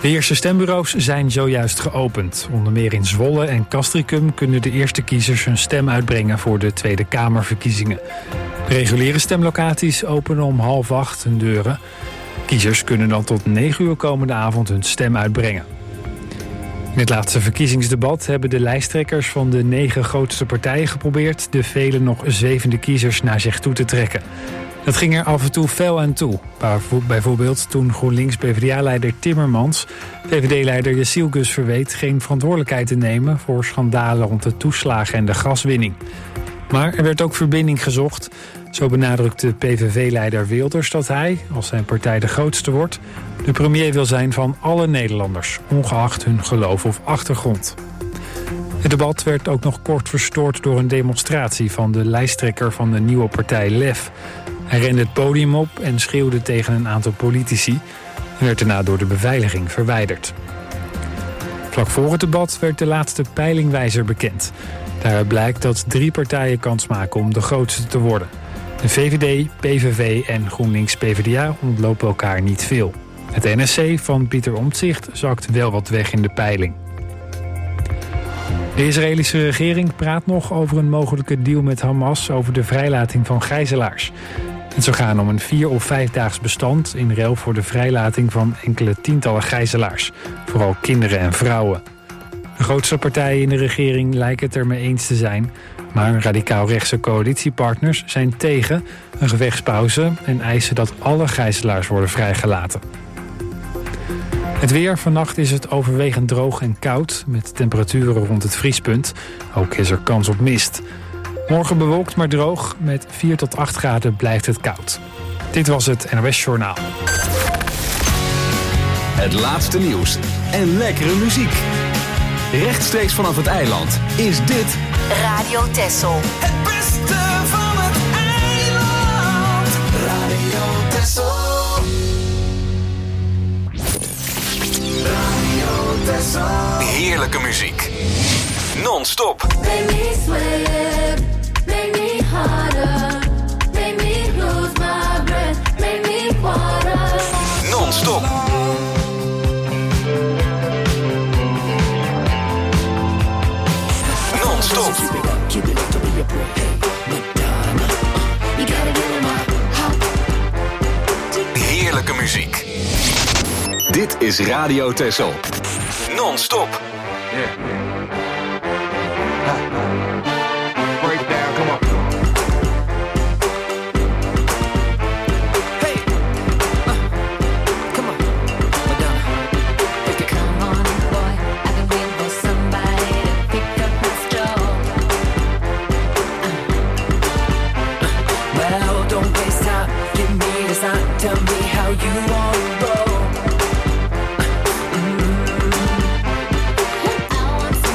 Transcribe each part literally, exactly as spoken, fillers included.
De eerste stembureaus zijn zojuist geopend. Onder meer in Zwolle en Castricum kunnen de eerste kiezers hun stem uitbrengen voor de Tweede Kamerverkiezingen. De reguliere stemlocaties openen om half acht hun deuren. Kiezers kunnen dan tot negen uur komende avond hun stem uitbrengen. In het laatste verkiezingsdebat hebben de lijsttrekkers van de negen grootste partijen geprobeerd de vele nog zwevende kiezers naar zich toe te trekken. Dat ging er af en toe fel aan toe. Bijvoorbeeld toen GroenLinks-P v d A-leider Timmermans V V D-leider Jessielgus verweet geen verantwoordelijkheid te nemen voor schandalen rond de toeslagen en de gaswinning. Maar er werd ook verbinding gezocht. Zo benadrukte P V V-leider Wilders dat hij, als zijn partij de grootste wordt, de premier wil zijn van alle Nederlanders, ongeacht hun geloof of achtergrond. Het debat werd ook nog kort verstoord door een demonstratie van de lijsttrekker van de nieuwe partij L E F. Hij rende het podium op en schreeuwde tegen een aantal politici en werd daarna door de beveiliging verwijderd. Vlak voor het debat werd de laatste peilingwijzer bekend. Daaruit blijkt dat drie partijen kans maken om de grootste te worden. De V V D, P V V en GroenLinks-P v d A ontlopen elkaar niet veel. Het N S C van Pieter Omtzigt zakt wel wat weg in de peiling. De Israëlische regering praat nog over een mogelijke deal met Hamas over de vrijlating van gijzelaars. Het zou gaan om een vier- of vijfdaags bestand in ruil voor de vrijlating van enkele tientallen gijzelaars, vooral kinderen en vrouwen. De grootste partijen in de regering lijken het ermee eens te zijn, maar radicaal-rechtse coalitiepartners zijn tegen een gevechtspauze en eisen dat alle gijzelaars worden vrijgelaten. Het weer. Vannacht is het overwegend droog en koud, met temperaturen rond het vriespunt. Ook is er kans op mist. Morgen bewolkt maar droog, met vier tot acht graden blijft het koud. Dit was het N O S Journaal. Het laatste nieuws en lekkere muziek. Rechtstreeks vanaf het eiland is dit Radio Texel. Het beste van het eiland. Radio Texel. Radio Texel. heerlijke muziek. Non-stop. Make me sweat, make me harder, make me lose my breath, make me water. Non-stop. Non-stop. Heerlijke muziek. Dit is Radio Texel. Non-stop. Yeah. Breakdown, come on. Hey, uh, come on, Madonna. Take it. Come on, boy, I've been waiting for somebody to pick up my straw. Uh. Well, don't waste time. Give me the sign. Tell me how you want to roll. I want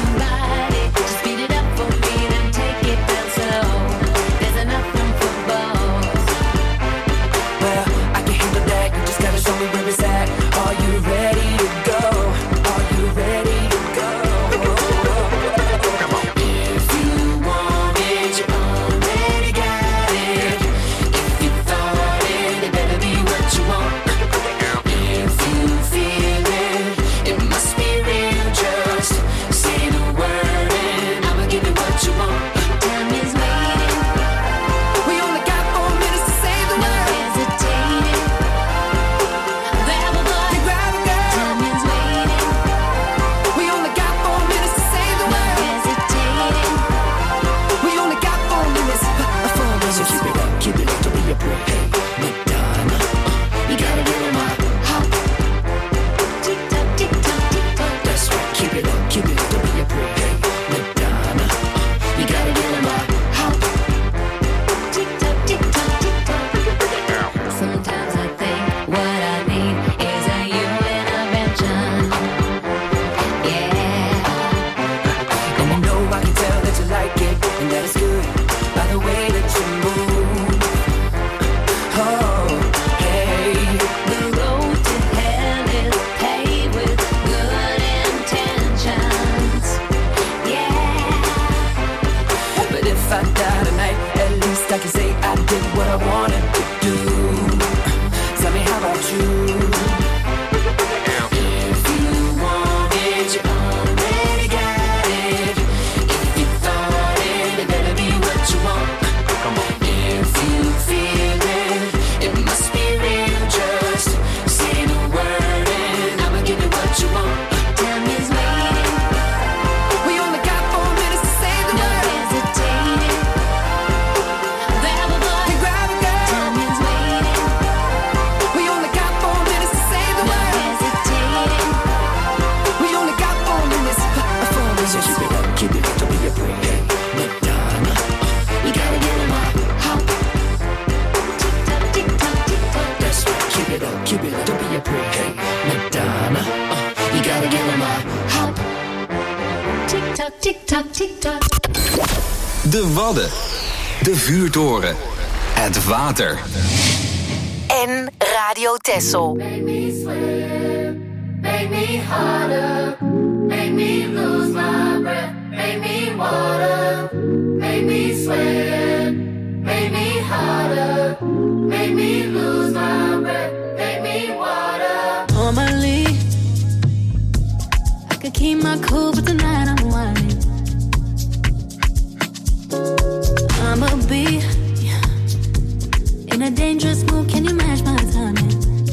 tick-tock, tick-tock, tick-tock. De Wadden. De vuurtoren. Het water. En Radio Texel. Make me sweat, make me harder, make me lose my breath, make me water, make me sweat, make me harder, make me lose my breath, make me water. Normally, I could keep my cool, but tonight I'm whining. I'ma be in a dangerous mood, can you match my timing?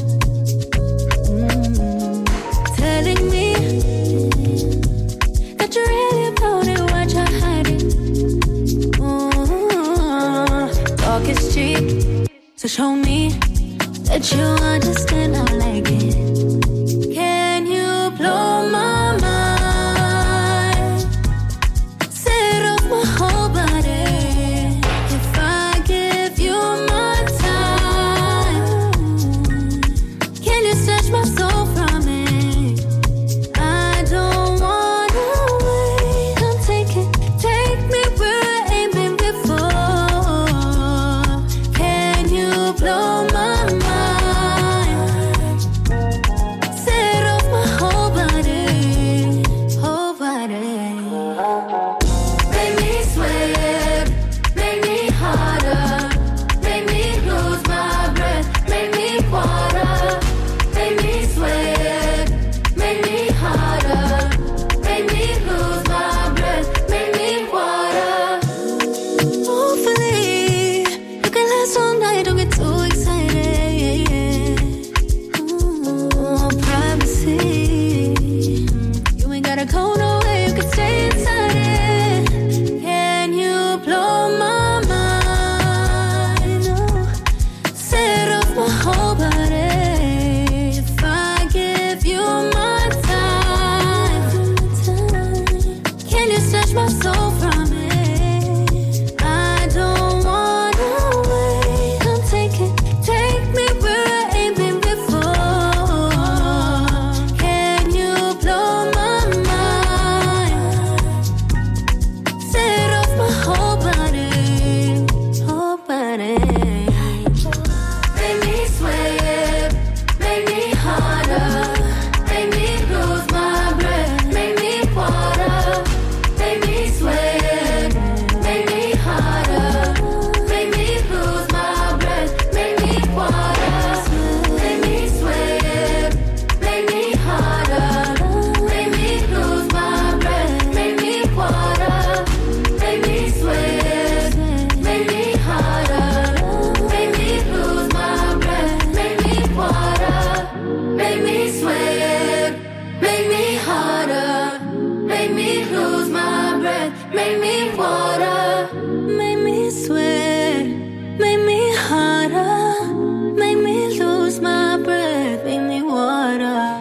Mm-hmm. Telling me that you're really about it, what you're hiding. Mm-hmm. Talk is cheap, so show me that you understand I like it. Can you blow my mind? Set off my whole body. If I give you my time, can you snatch my soul from me? I don't wanna wait. Come take it, take me where I ain't been before. Can you blow my mind? Set off my whole body, whole body. Make me sweat, make me harder, make me lose my breath, make me water, make me sweat, make me harder, make me lose my breath, make me water. Hopefully, you can last all night, don't get too excited. Ooh, privacy, you ain't gotta go nowhere, you can stay inside it. Can you blow my mind? Oh, set off my whole body. If I give you my time, can you snatch my soul from me? I don't wanna wait. Come take it, take me where I ain't been before. Can you blow my mind? Set off my whole body, whole body. Make me sweat, make me harder, make me lose my breath, make me water, make me sweat, make me harder, make me lose my breath, make me water, make me sweat, make me harder, make me lose my breath, make me water, make me sweat, make me harder, make me lose my breath, make me water, make me sweat, make me harder, make me lose my breath, make me water, make me sweat, make me harder, make me lose my breath, make me water.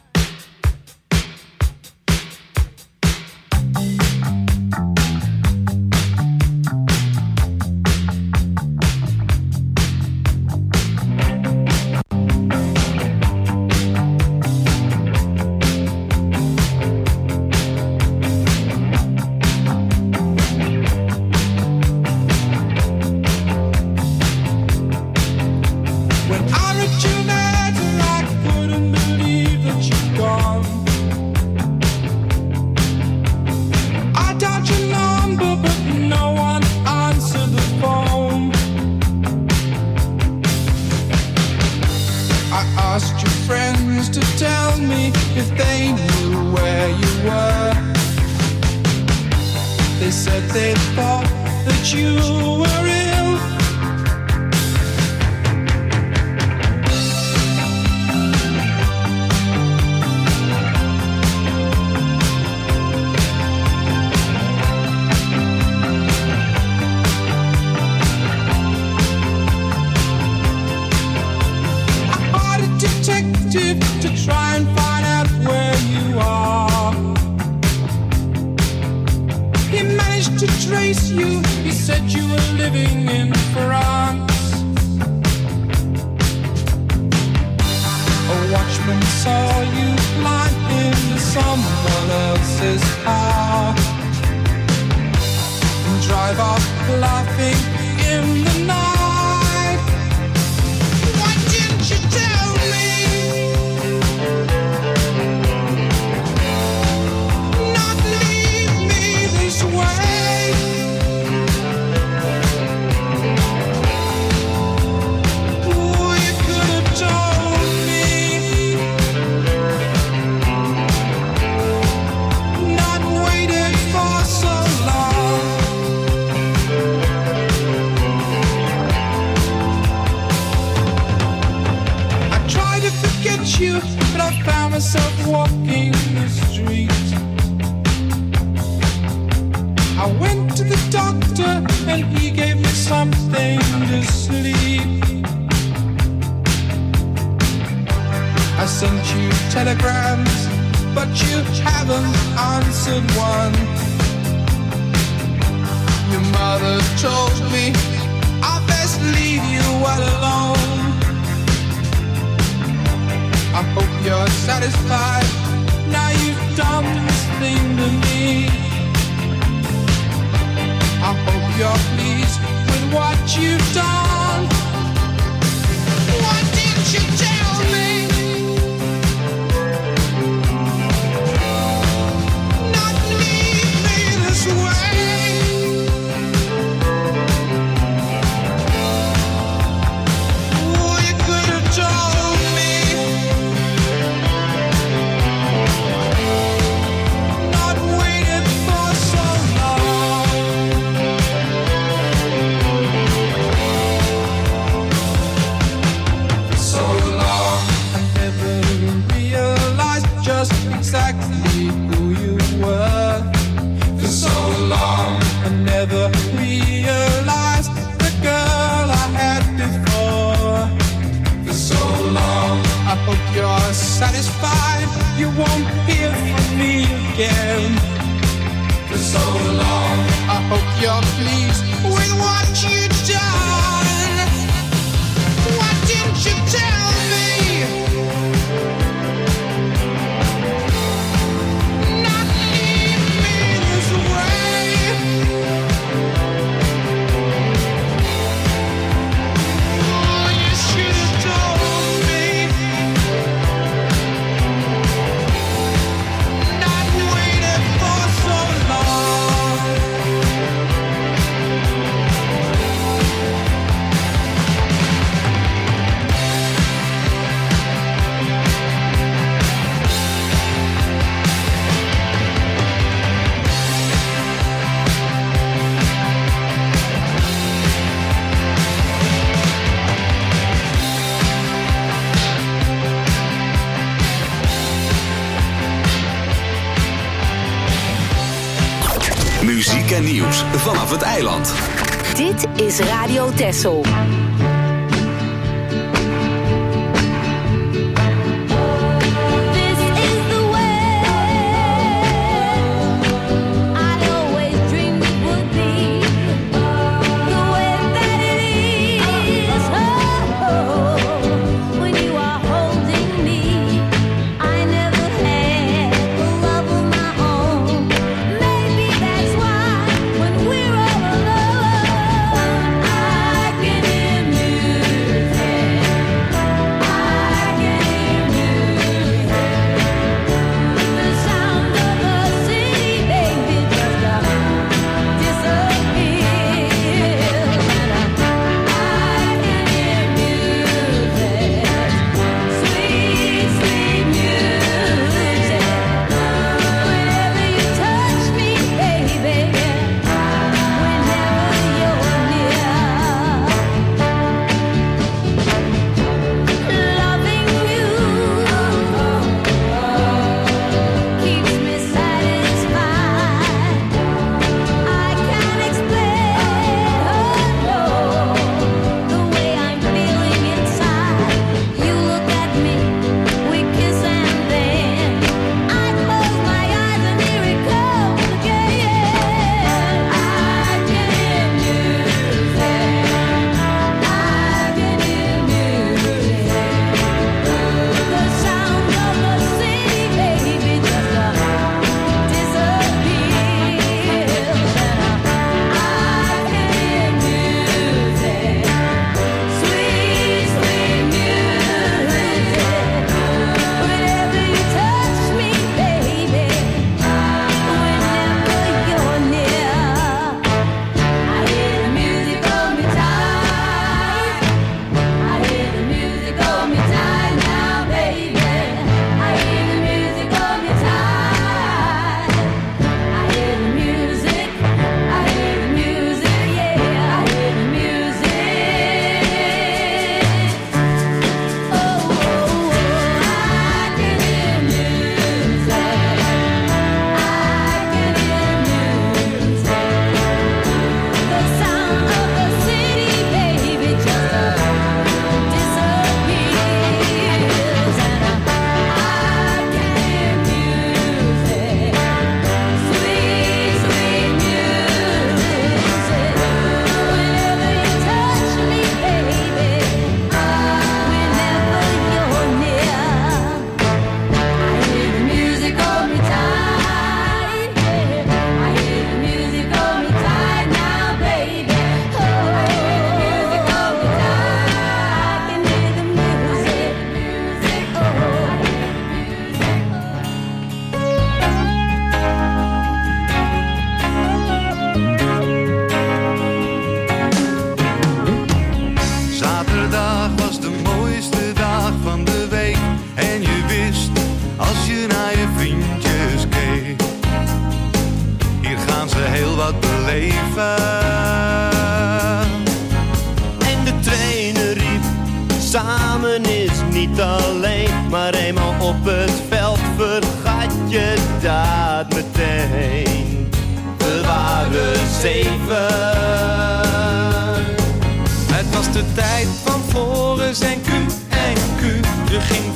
When I read your letter, I couldn't believe that you'd gone. I dialed your number, but no one answered the phone. I asked your friends to tell me if they knew where you were. They said they thought that you were ill. I hired a detective to try and find out where you are. He managed to trace you. He said you were living in France. A watchman saw you blind into someone else's car. laughing in the night. Why didn't you tell me? Not leave me this way. Oh, you could have told me. Not waited for so long. I tried to forget you, but I found myself walking the street. I went to the doctor and he gave me something to sleep. I sent you telegrams, but you haven't answered one. Your mother told me I best leave you all alone. I hope you're satisfied now you've done this thing to me. I hope you're pleased with what you've done. Why didn't you tell me? Not leave me this way. Oh, you could have told me. Not waited for so long. For so long, I never realized just exactly who you were. For so long, I never realized the girl I had before. For so long, I hope you're satisfied you won't hear from me again. For so long, I hope you're pleased with what you've done. Why didn't you tell me? Not leave me this way. Oh, you should have told me. Not waited for so long. Muziek en nieuws vanaf het eiland. Dit is Radio Texel. This is the way I'd always dreamed it would be. The way that it is. Oh, when you are holding me, I never had a love of my own. Maybe that's why when we're all alone, I can hear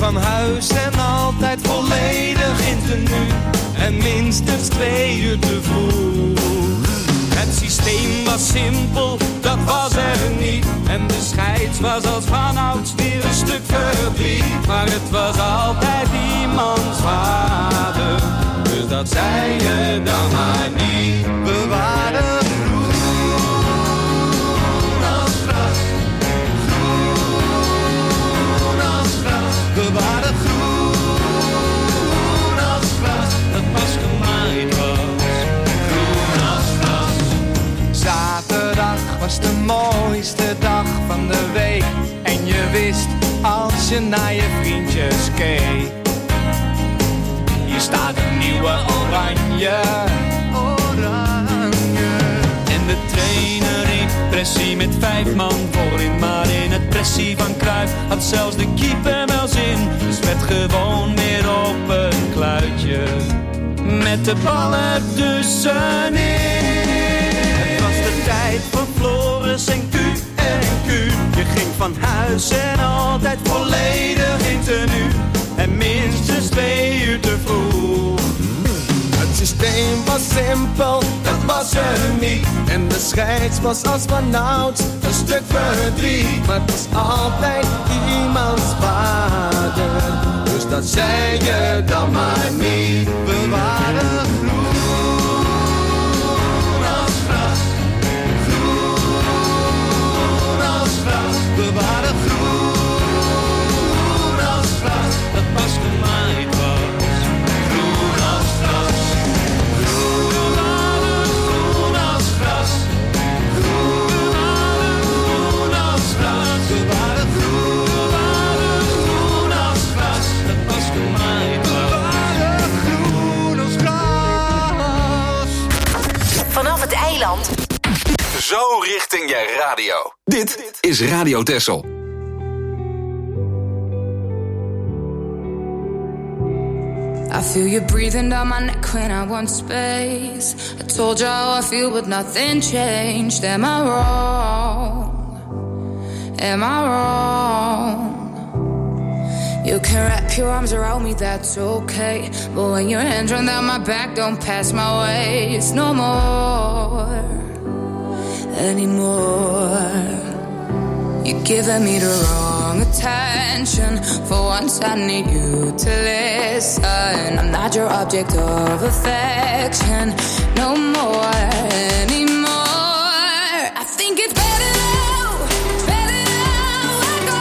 van huis en altijd volledig in tenue. En minstens twee uur te vroeg. Het systeem was simpel, dat was er niet. En de scheids was als vanouds weer een stuk verdriet. Maar het was altijd iemands vader, dus dat zei je dan maar niet. We waren groen als gras, groen als gras. We waren groen als gras, dat pas gemaaid was. Groen als gras. Zaterdag was de mooiste dag van de week. En je wist als je naar je vriendjes keek. Hier staat een nieuwe oranje, oranje. En de trainer riep pressie met vijf man voorin. Maar in het pressie van Cruijff had zelfs de keeper wel zin. Dus werd gewoon weer op een kluitje met de bal ertussenin. Het was de tijd voor Floris en Q en Q. Je ging van huis en altijd volledig in tenue. En minstens twee uur te vroeg. Het systeem was simpel, dat was er niet. En de scheids was als vanouds een stuk verdriet. Maar het was altijd iemands vader, dus dat zei je dan maar niet. We waren groen als gras, groen als gras. We waren groen als gras, dat pas gemaaid was. Groen als gras, groen, we waren groen als gras. Groen, we waren groen als gras. We waren groen, we waren groen als gras, dat pas gemaaid was. We waren groen als gras. Vanaf het eiland. Zo richting je radio. Dit is Radio Texel. I feel you breathing down my neck when I want space. I told you how I feel, but nothing changed. Am I wrong? Am I wrong? You can wrap your arms around me, that's okay. But when your hands run down my back, don't pass my waist no more, anymore. You're giving me the wrong attention. For once I need you to listen. I'm not your object of affection no more, anymore. I think it's better now, better now I go.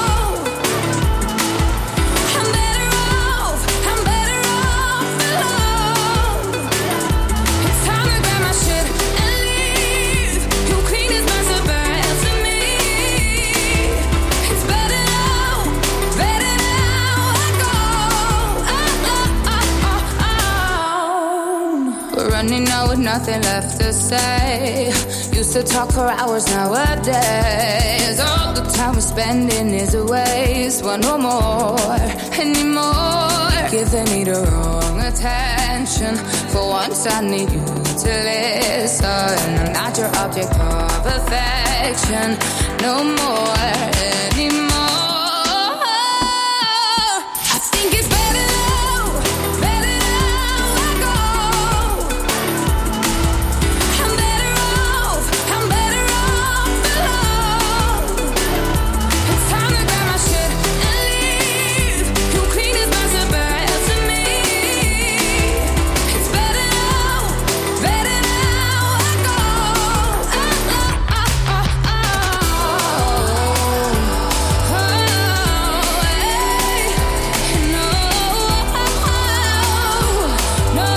I'm better off, I'm better off alone. It's time to grab my shit and leave. You clean as mess up else to me. It's better now, better now I go. Oh, oh, oh, oh. We're running out with nothing left to say. Used to talk for hours nowadays. All the time we're spending is a waste. Want no more, anymore. Giving me the wrong attention. For once I need you to listen. I'm not your object of affection no more, anymore. I think it's better now, better now I go. I'm better off, I'm better off alone. It's time to grab my shit and leave. You clean as mess up else to me. It's better now, better now I go. Oh, oh, oh, oh, oh. Oh, hey. No, no.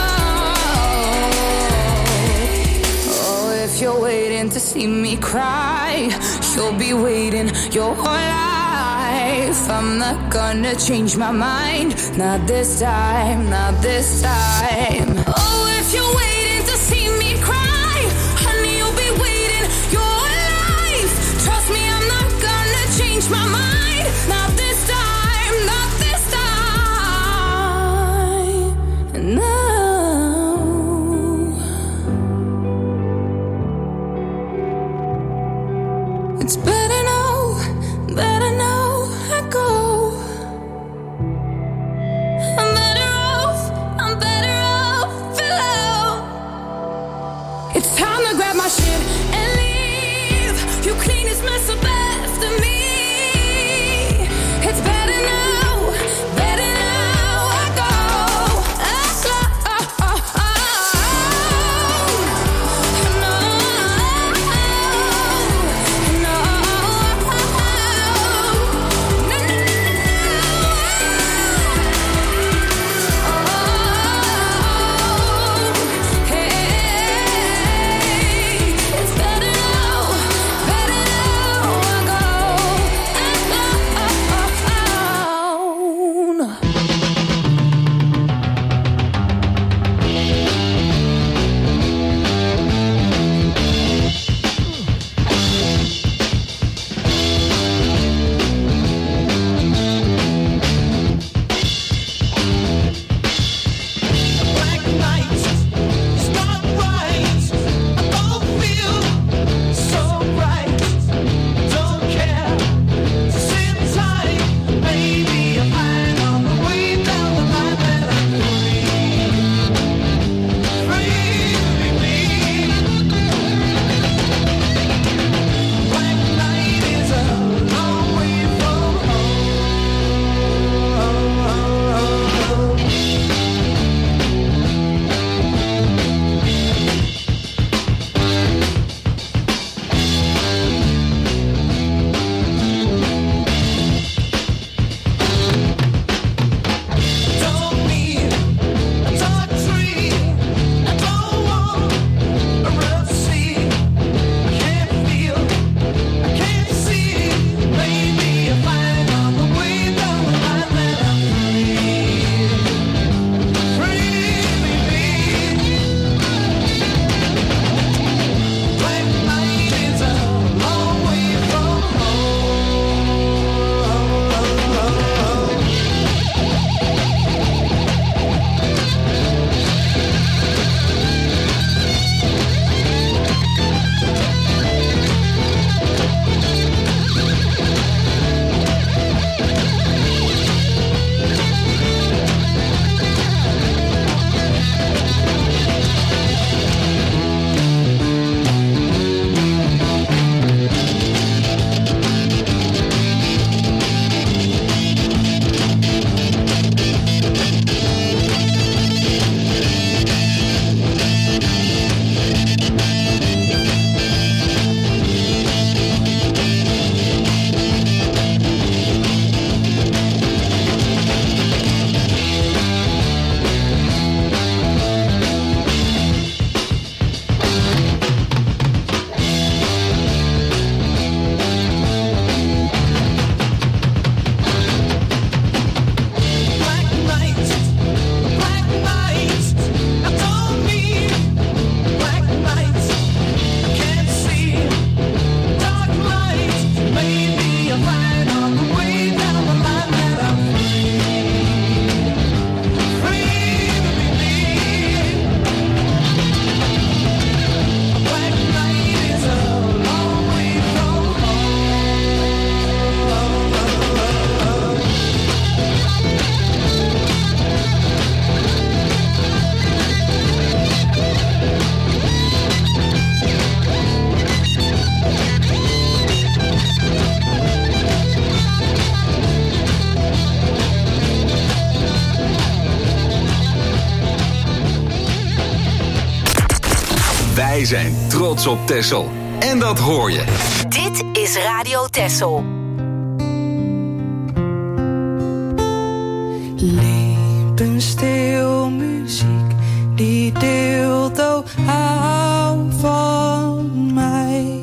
Oh, if you're waiting to see me cry, you'll be waiting your whole life. I'm not gonna change my mind. Not this time, not this time. Oh, if you're waiting to see me cry, honey, you'll be waiting your whole life. Trust me, I'm not gonna change my mind. Not this time, not this time. No. It's better now, better now I go. Wij zijn trots op Texel. En dat hoor je. Dit is Radio Texel. Levenstil muziek die deelt, oh hou van mij.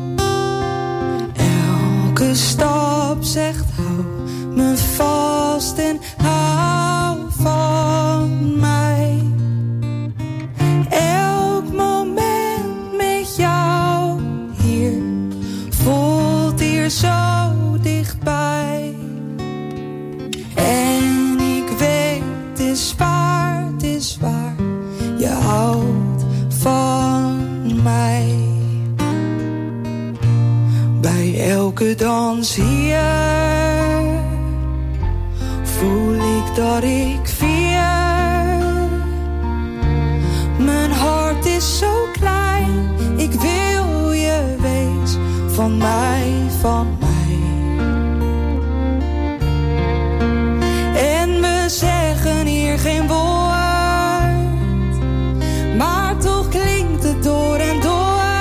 Elke stap zegt hou me vast en hou van mij. Elk moment met jou hier voelt hier zo dichtbij. En ik weet, het is waar, het is waar, je houdt van mij. Bij elke dans hier voel ik dat ik vier. Mijn hart is zo klein, ik wil je wees van mij, van mij. En we zeggen hier geen woord, maar toch klinkt het door en door.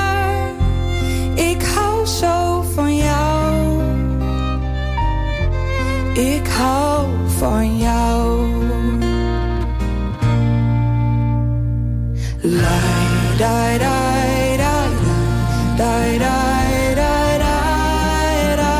Ik hou zo van jou, ik hou van jou. Lai, dai, dai, dai, dai, dai, dai, dai, dai.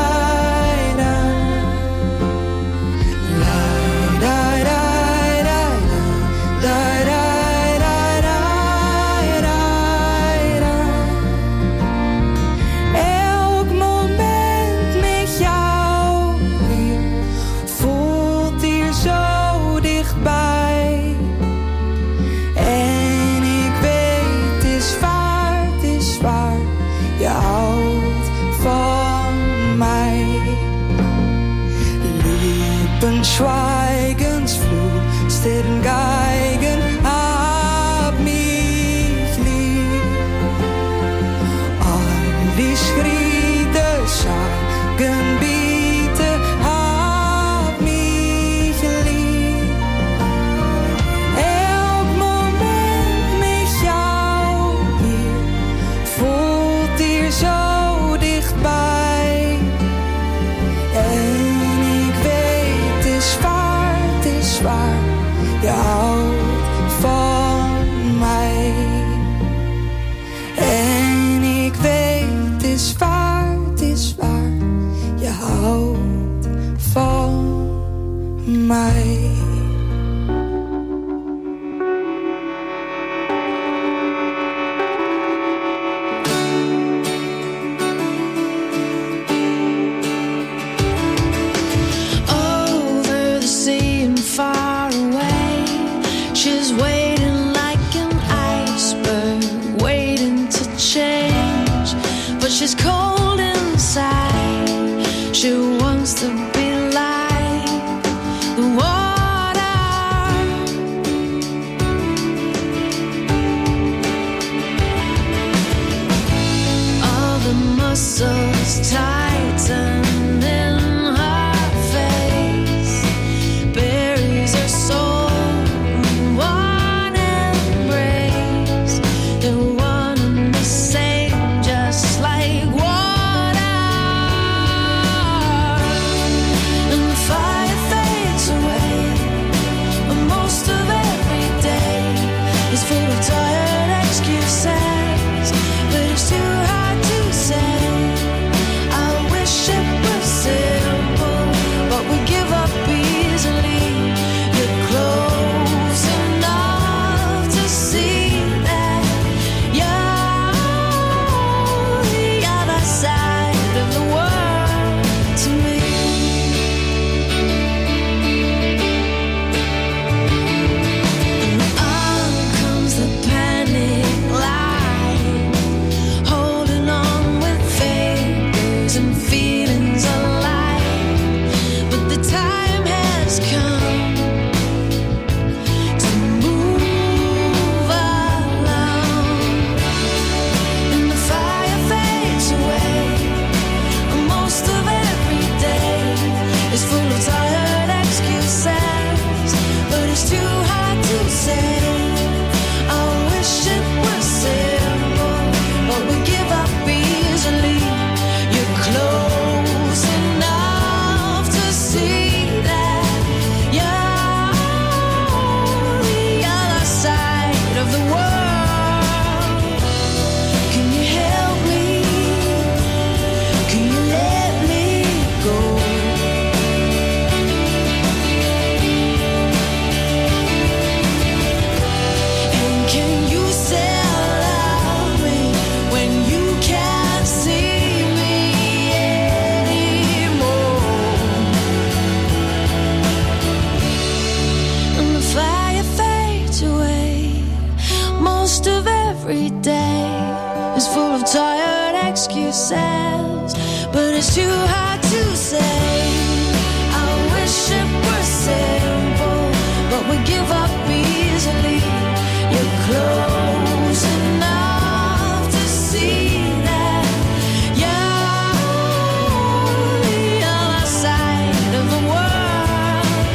most of every day is full of tired excuses, but it's too hard to say. I wish it were simple, but we give up easily. You're close enough to see that you're the other side of the world.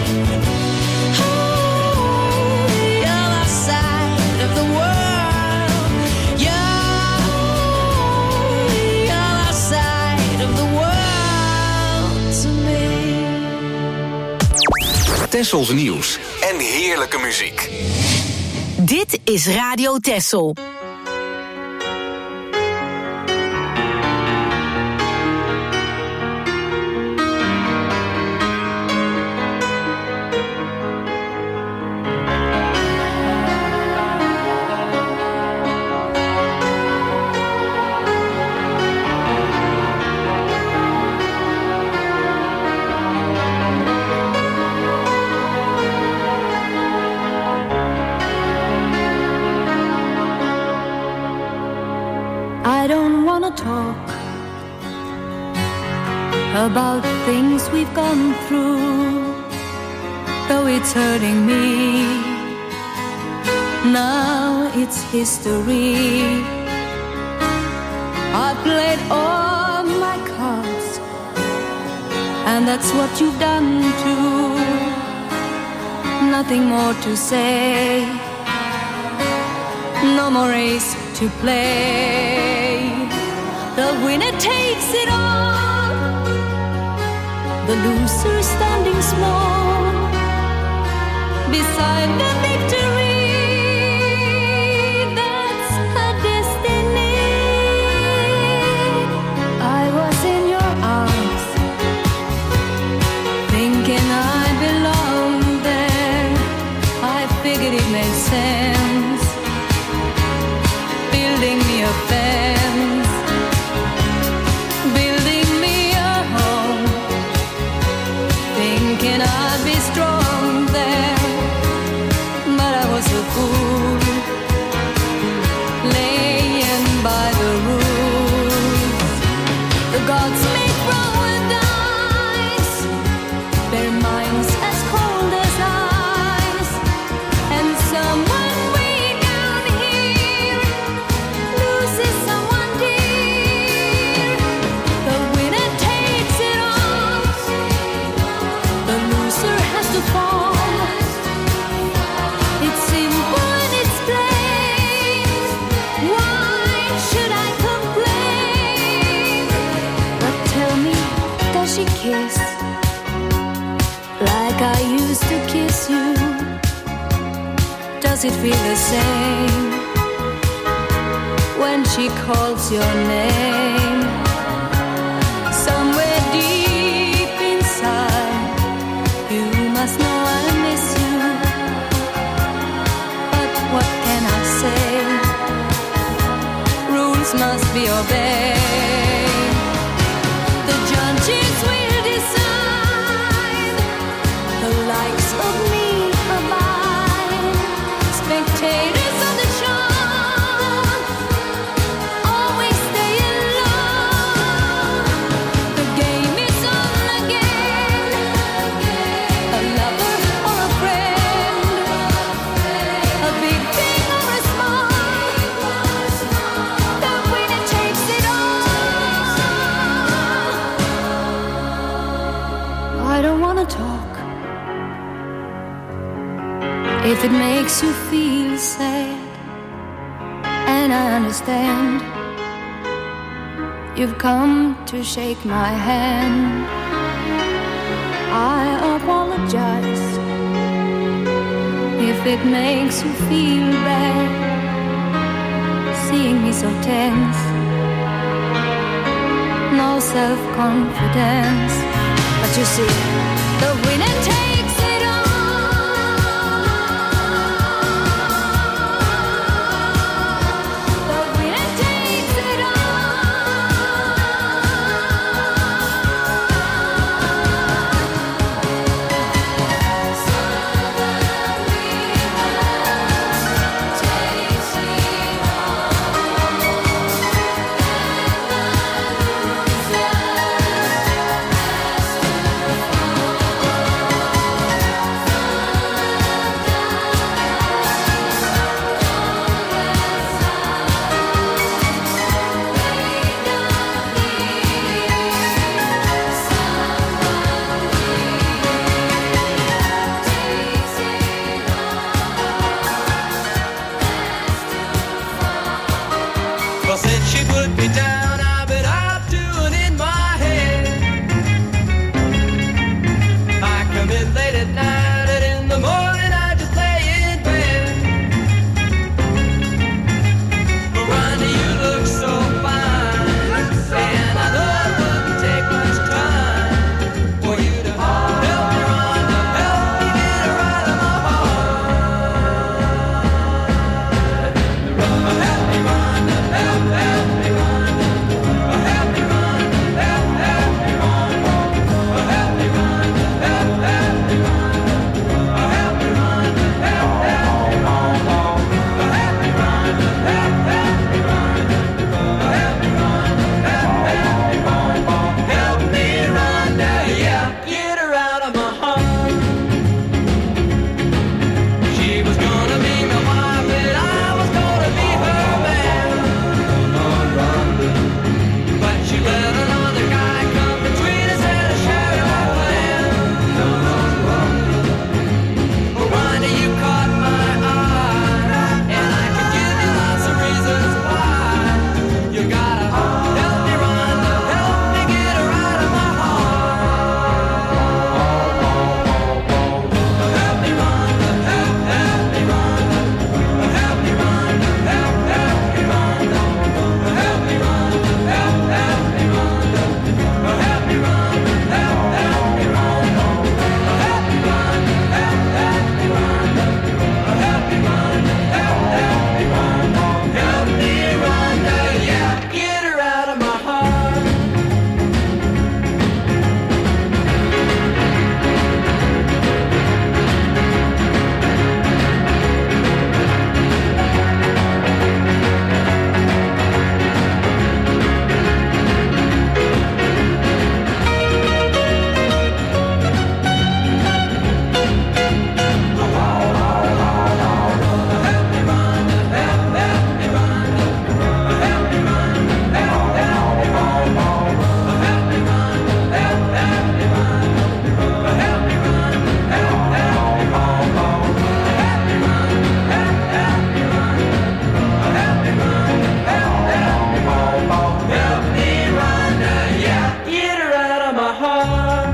Oh, the other side of the world. You're the other side of the world to me. Tessels nieuws en heerlijke muziek. Dit is Radio Tessel. I don't wanna talk about things we've gone through, though it's hurting me. Now it's history. I played all my cards, and that's what you've done too. Nothing more to say, no more race to play. The winner takes it all, the loser standing small beside the victory. That's her destiny. I was in your arms, thinking I belonged there. I figured it made sense, building me a fence, building me a home, thinking I'd be strong there. But I was a fool, laying by the rules. The gods make wrong with dice, their minds as cold as ice, and someone way down here loses someone dear. The winner takes it all, the loser has to fall. It's simple and it's plain. Why should I complain? But tell me, does she kiss like I used to kiss you? Does it feel the same when she calls your name? Somewhere deep inside, you must know I miss you. But what can I say? Rules must be obeyed. The judges will decide, the likes of me abide. Spectators of the show always stay alone. The game is on again, a lover or a friend, a big thing or a small, the winner takes it all. I don't wanna talk if it makes you feel sad, and I understand. You've come to shake my hand. I apologize if it makes you feel bad, seeing me so tense, no self-confidence. But you see, the winner takes it all. The winner takes it all. said she put me down, I've been up to and in my head. I come in late at night and in the morning I just lay in bed. Ronda, you look so fine, and I know it wouldn't take much time for you to help me, Ronda, help me get her out of my heart. Help me, Ronda, help, help me, Ronda. Help me, Ronda, help, help me, Ronda. Help me, Ronda, help, help me, Ronda. Help me, Ronda, help, help me, Ronda. Help me, Ronda, help, help me, Ronda. Help me, Ronda, help, help me, Ronda. Help me, Ronda, yeah, get her out of my heart. She was gonna be my wife and I was gonna be her man. But she let another guy come between us and a shadow plan. Ronda, you caught my eye, and I could give you lots of reasons why. You gotta help me, Ronda, help me get her out of my heart. Help me, Ronda, help, help me, Ronda. Help me, Ronda, help, help me, Ronda. Help me, Ronda, help, help me, Ronda. Help me, Ronda, help, help me, Ronda. Help me, Ronda, help, help me, Ronda. Help me, Ronda, help, help me, Ronda. Help me, Ronda, yeah, get her out of my heart. Help me, Ronda, yeah, get her out of my heart.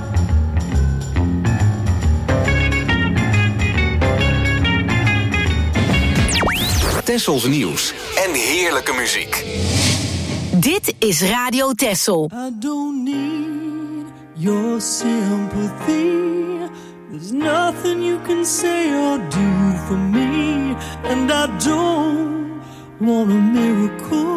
Tessels nieuws en heerlijke muziek. Dit is Radio Tessel. I don't need your sympathy. There's nothing you can say or do for me. And I don't want a miracle.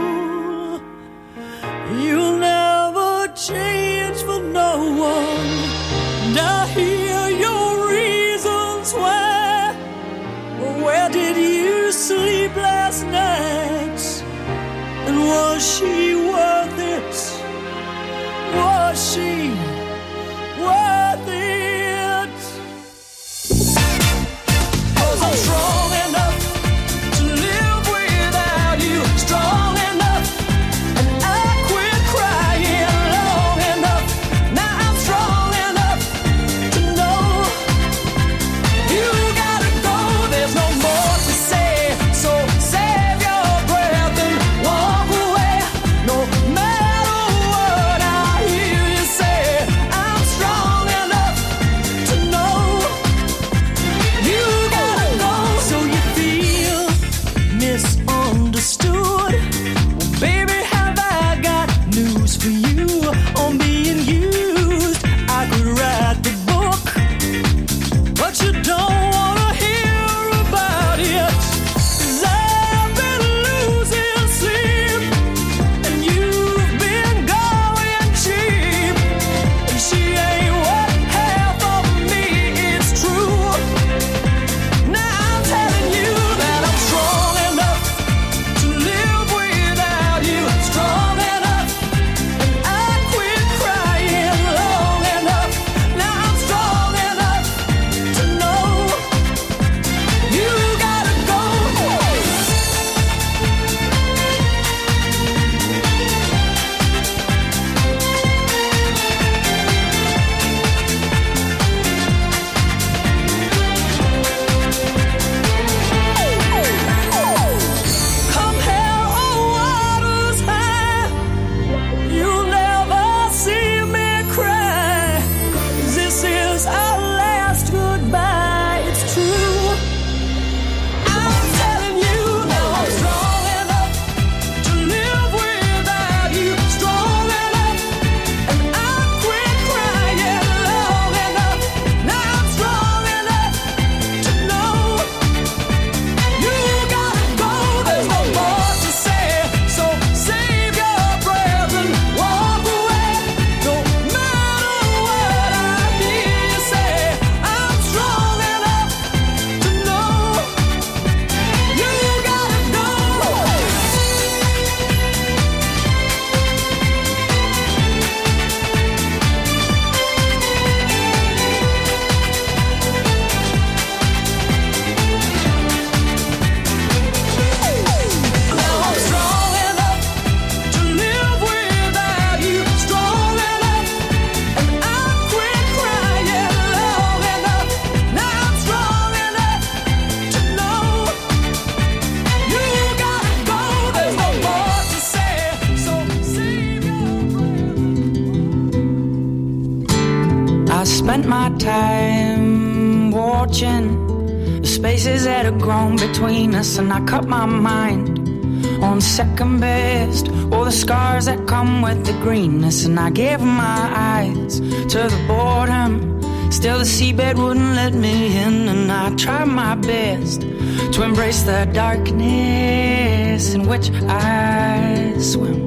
You'll never change for no one. And I hear your reasons why. Well, where did you sleep last night? And was she worth it? Was she worth it? 'Cause I'm strong enough to live without you. Strong enough, and I quit crying long enough. Now I'm strong enough to know you gotta go. There's no more to say, so save your breath and walk away. No matter what I hear you say. spent my time watching the spaces that have grown between us, and I cut my mind on second best, all the scars that come with the greenness, and I gave my eyes to the boredom. Still the seabed wouldn't let me in, and I tried my best to embrace the darkness in which I swim.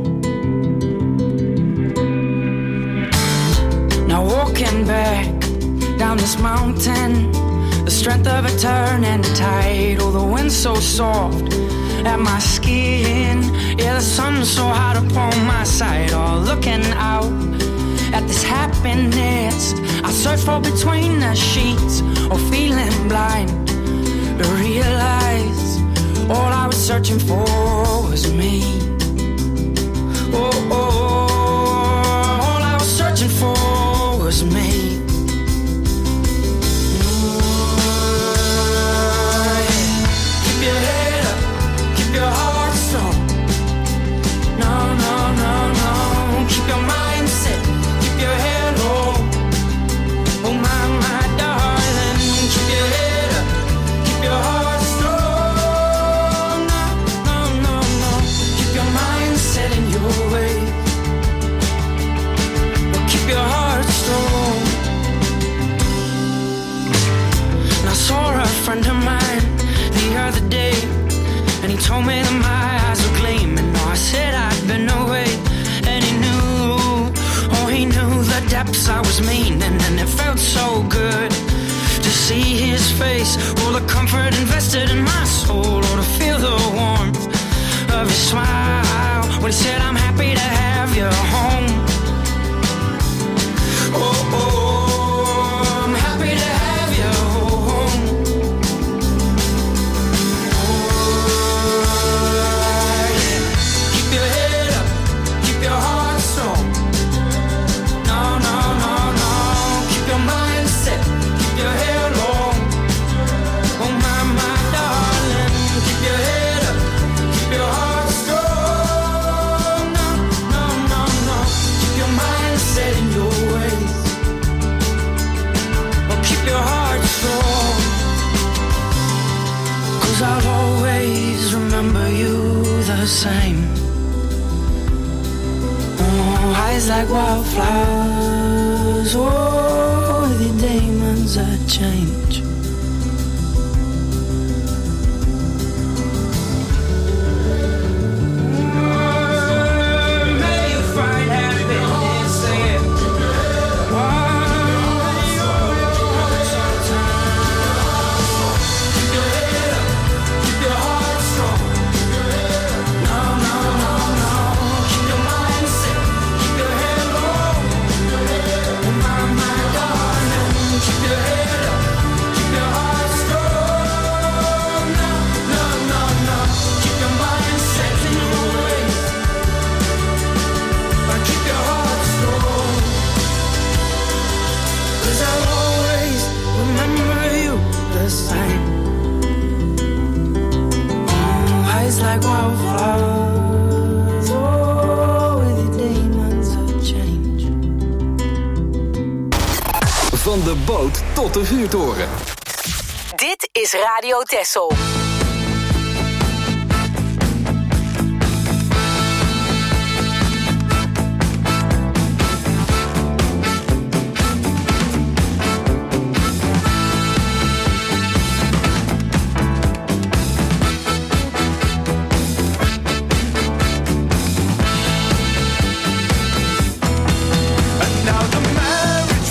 Now walking back down this mountain, the strength of a turn and a tide. Oh, the wind's so soft at my skin, yeah, the sun's so hot upon my side. Oh, looking out at this happiness I search for between the sheets, or feeling blind to realize all I was searching for was me. Oh, oh, all I was searching for was me. Your heart strong. No, no, no, no. Keep your mind set. Keep your head low. Oh my, my darling. Keep your head up. Keep your heart strong. No, no, no, no. Keep your mind set in your way. But keep your heart strong. And I saw a friend of mine the other day, and he told me that my eyes were gleaming. Oh, I said I'd been away, and he knew, oh, he knew the depths I was meaning, and it felt so good to see his face, all the comfort invested in my soul, or to feel the warmth of his smile when he said, I'm happy to have you home. Oh, oh, I'm happy to have you home. I'll always remember you the same. Oh, eyes like wildflowers. Oh, the demons that change. May you find happiness there. Like wildflowers, oh, with the demons of change. Van de boot tot de vuurtoren. Dit is Radio Texel.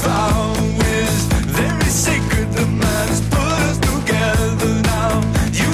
Very sacred, the man has put us together now. You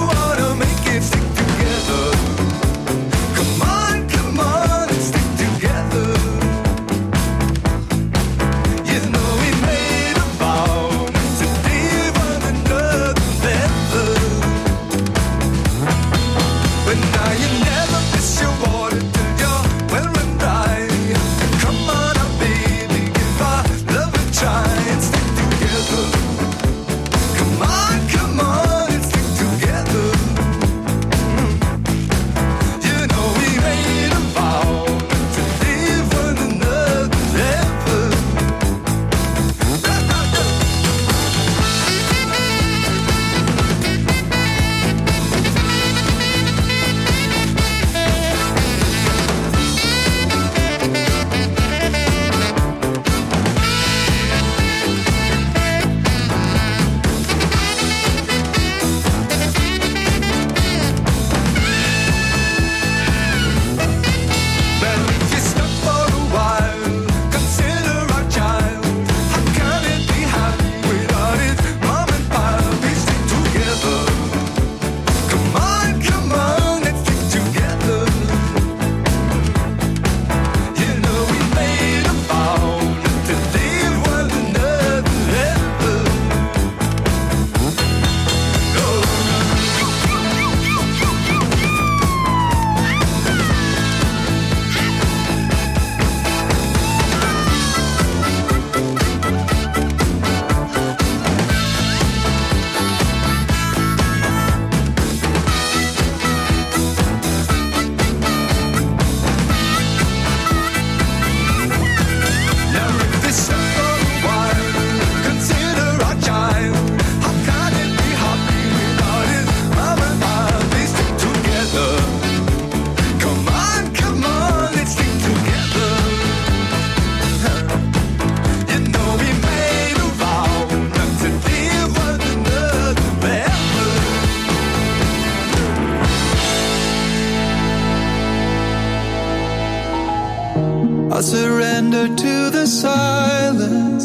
I'll surrender to the silence,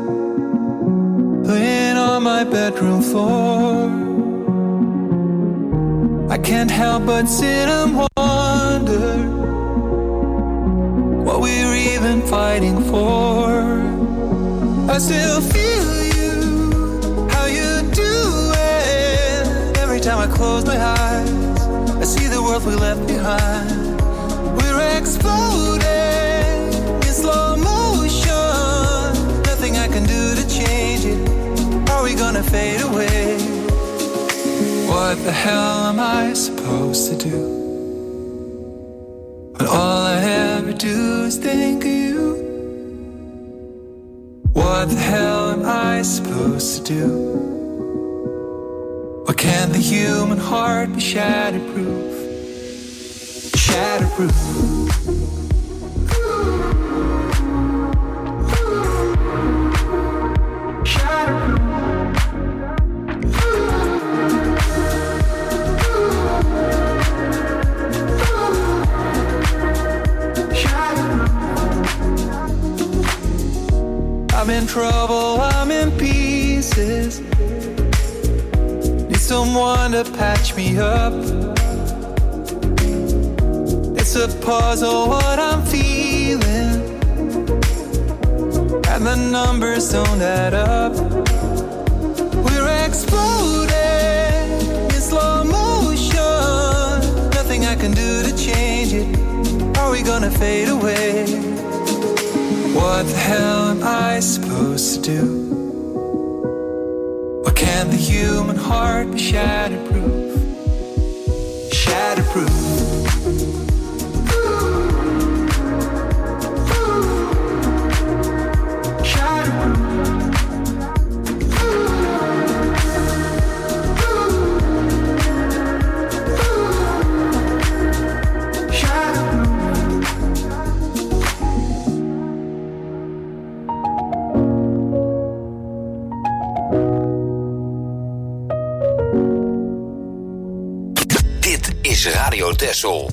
laying on my bedroom floor. I can't help but sit and wonder what we're even fighting for. I still feel you, how you do it. Every time I close my eyes, I see the world we left behind. We're exploding in slow motion. Nothing I can do to change it. Are we gonna fade away? What the hell am I supposed to do when all I ever do is think of you? What the hell am I supposed to do? Why can't the human heart be shatterproof? Shatterproof. I'm in trouble, I'm in pieces. Need someone to patch me up. It's a puzzle what I'm feeling, and the numbers don't add up. We're exploding in slow motion. Nothing I can do to change it. Are we gonna fade away? What the hell am I supposed to do? Why can't the human heart be shatterproof? Shatterproof. Radio Texel.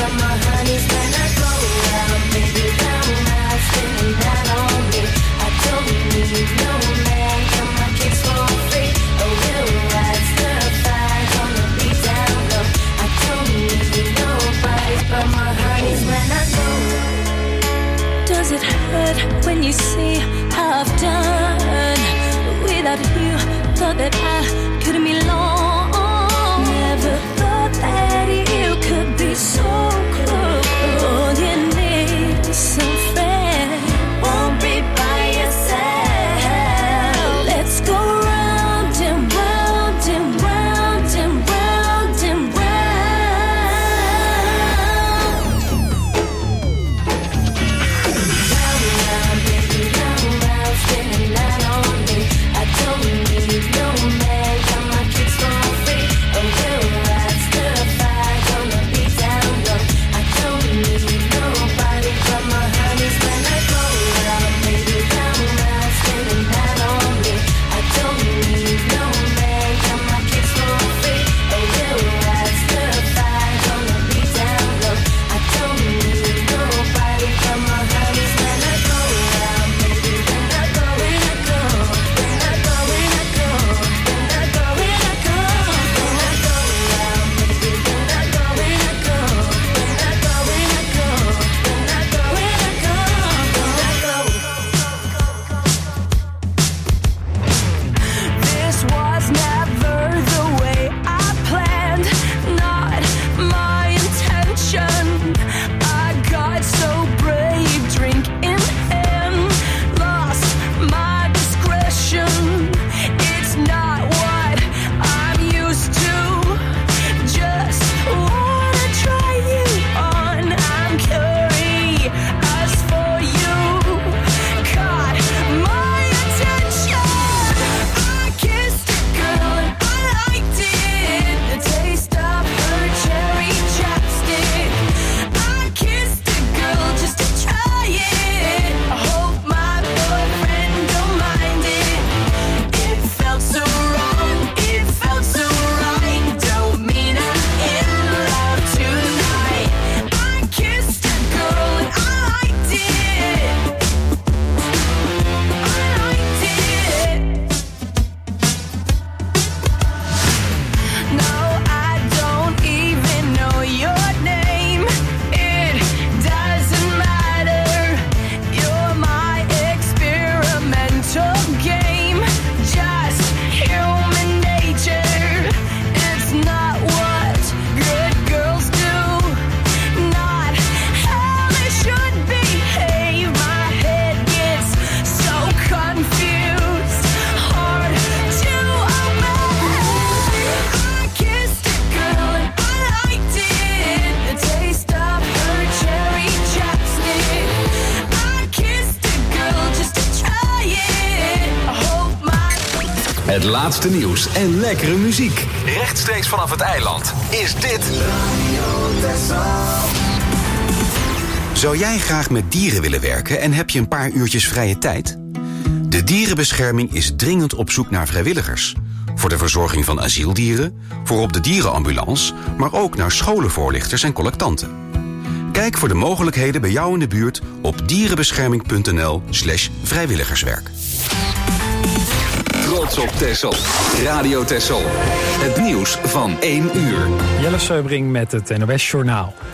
I don't you see how I've done without you. Thought that I couldn't be long. Never thought that you could be so cruel. All you need is some friend. Won't be by yourself. Let's go round and round and round and round and round. Round, round, baby, round, round, spinning that on me. I don't need no man, got my kicks for free. A real ride, stir fry, gonna be down low. I don't need nobody but my honeys when I go round, baby, round, round, spinning that on me. I don't need no man, got my kicks for free. A real ride, stir fry, gonna be down low. I don't need nobody but my honeys when I go round, baby, when I go, when I go, when I go, when I go, when I go, when I go, when I go round, baby, when I go, when I go, when I go, when I go, when I go, when I go, when I go. This was never the way I planned, not my intention. I got so brave, drink in hand, lost my discretion. It's not what I'm used to. Just wanna try you on. I'm curious for you. Caught my attention. I kissed a girl and I liked it. The taste of her cherry chapstick. I kissed a girl just to try it. I hope my boyfriend don't mind it. It felt so wrong, it felt so right. Don't mean I'm in love tonight. I kissed a girl and I liked it. I liked it. No, I don't even know your name. It doesn't matter. You're my experimental game. Just human nature. It's not what good girls do. Not how they should behave. My head gets so confused. Hard to obey. I kissed a girl and I liked it. The taste of her cherry chapstick. I kissed a girl just to try it. I hope my Het laatste nieuws en lekkere muziek. Rechtstreeks vanaf het eiland is dit... Zou jij graag met dieren willen werken en heb je een paar uurtjes vrije tijd? De Dierenbescherming is dringend op zoek naar vrijwilligers. Voor de verzorging van asieldieren, voor op de dierenambulance... maar ook naar scholenvoorlichters en collectanten. Kijk voor de mogelijkheden bij jou in de buurt op dierenbescherming.nl slash vrijwilligerswerk. Trots op Texel. Radio Texel. Het nieuws van één uur. Jelle Seubring met het N O S Journaal.